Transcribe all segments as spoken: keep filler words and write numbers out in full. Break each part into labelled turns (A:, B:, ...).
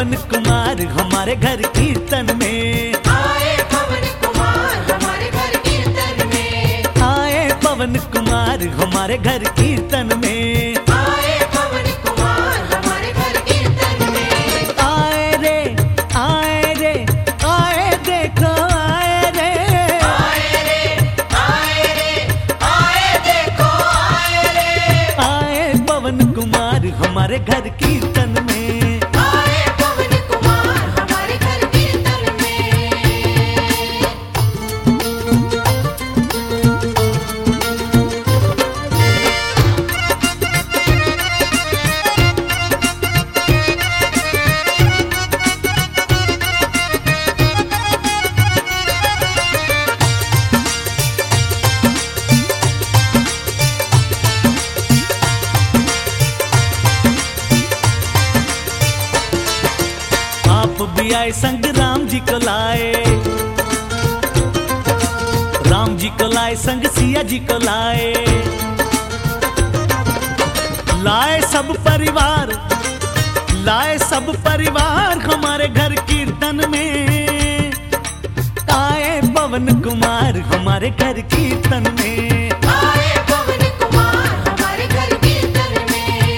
A: पवन कुमार हमारे घर कीर्तन में,
B: आए पवन कुमार हमारे घर कीर्तन में,
A: आए पवन कुमार हमारे घर कीर्तन में,
B: आए पवन कुमार हमारे घर कीर्तन में।
A: आए रे आए रे आए देखो आए रे,
B: आए रे आए रे आए देखो आए रे,
A: आए पवन कुमार हमारे घर कीर्तन में।
B: आए पवन कुमार हमारे घर कीर्तन में।
A: आप भी आए संग राम जी को लाए, राम जी को लाए संग सिया जी को लाए, लाए सब परिवार, लाए सब परिवार हमारे घर कीर्तन में, आए पवन कुमार हमारे घर कीर्तन में।
B: आए पवन कुमार हमारे घर कीर्तन में।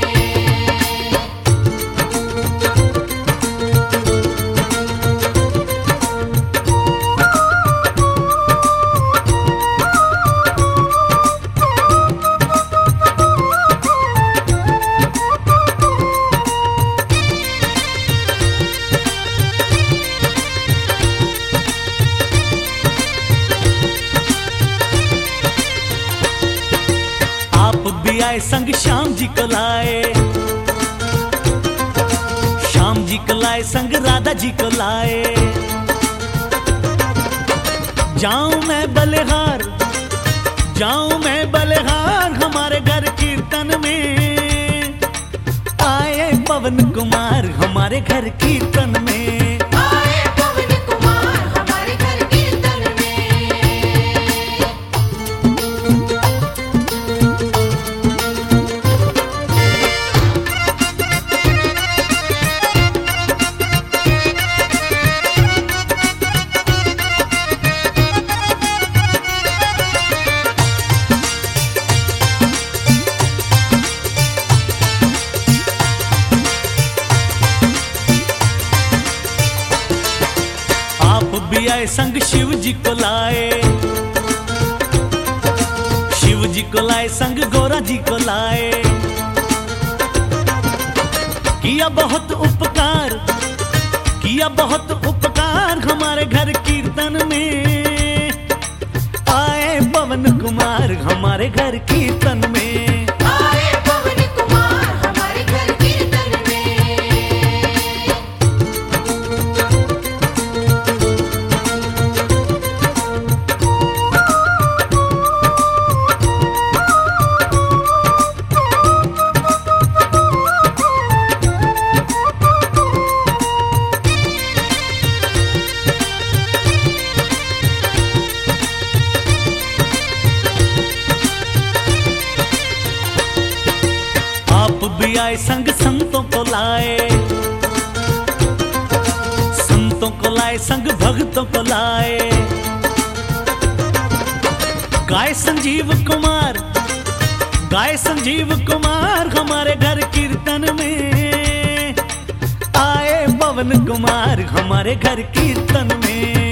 A: आप भी आए संग श्याम जी को लाए, श्याम जी को लाए संग राधा जी को लाए, जाऊं मैं बलिहार, जाऊं मैं बलिहार हमारे घर कीर्तन में, आए पवन कुमार हमारे घर कीर्तन में।
B: आए पवन कुमार हमारे घर कीर्तन में।
A: आप भी आए संग शिव जी को लाए, शिव जी को लाए संग गौरा जी को लाए, किया बहुत उपकार, किया बहुत उपकार हमारे घर कीर्तन में, आए पवन कुमार हमारे घर कीर्तन में।
B: आए पवन कुमार हमारे घर कीर्तन में।
A: आप भी आए संग संतों को लाए, संतों को लाए संग भक्तों को लाए, गाय संजीव कुमार, गाय संजीव कुमार हमारे घर कीर्तन में, आए पवन कुमार हमारे घर कीर्तन में।